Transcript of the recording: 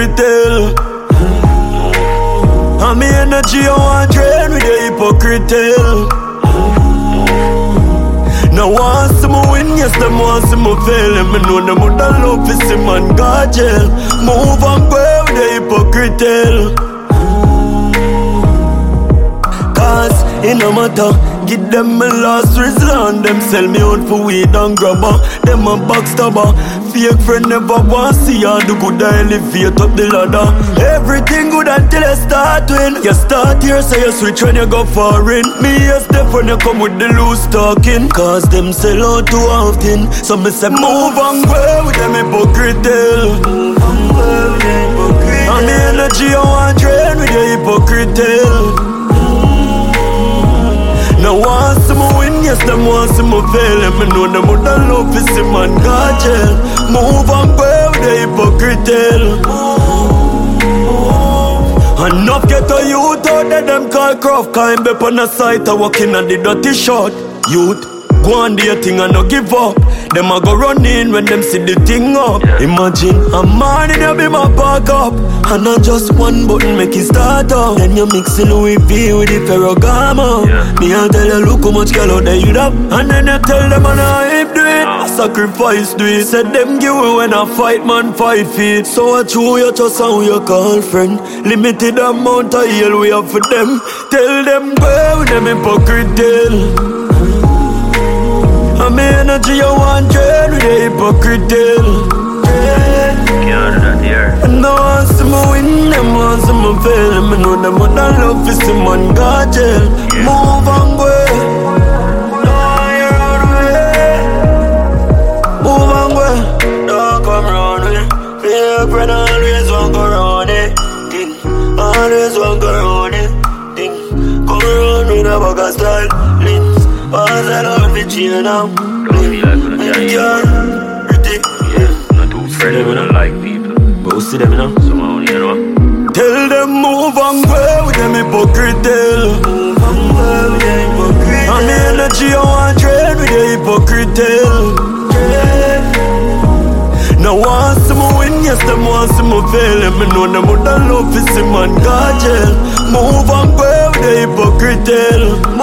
hypocrite tell. And me energy I want drain with the hypocrite tell. Now want some win, yes, them want some fail. And me know them would love to see man God jail. Move and go with the hypocrite tell. Cause it no matter, give them my last resort. Them sell me out for weed and grabber. Them a backstabber. Fake friend never want see you do good elevate up the ladder. Everything good until you start win. You start here so you switch when you go foreign. Me a step when you come with the loose talking. Cause them sell out too often. So me say move and go with them hypocrite tell. And me energy I want drain with the hypocrite tell. Now want some win, yes, them want some fail. And me know them would love to see man God jail. Move and go with the hypocrite tell. Enough get a youth out there, them call craft. Climb up on the site, a walking on the dirty shot. Youth, go on the thing and no give up. Them a go run in when them see the thing up. Imagine a morning you be my back up. And not just one button make it start up. Then you mix the Louis V with the Ferragamo. Me I tell you look how much girl out there you have. And then you tell them and I hype do it. I sacrifice do it. Said them give away when I fight man 5 feet. So I chew you just how you call friend. Limited amount of hell we have for them. Tell them go with them hypocrite tell. And me energy I want drain with the hypocrite tell. Can't do that here. And I want some win, them want some fail. And me know them would love to see man God jail. Move and go. Now you're on the way. Move and go. Don't come round me. Fake friend always want go round it. Think. Always want go round it. Think. Come round with a bag of style. Links. Pass that out the chain now. Don't feel like we don't pretty. Not too friendly, we don't like people. Go see them now. Somehow, you know. Tell them move and go with them hypocrite tell. Move and go with them hypocrite. And me energy I want drain with the hypocrite tell. Now want some win, yes, them want some fail. And me know them would love to see man God jail. Move and go with the hypocrite tell.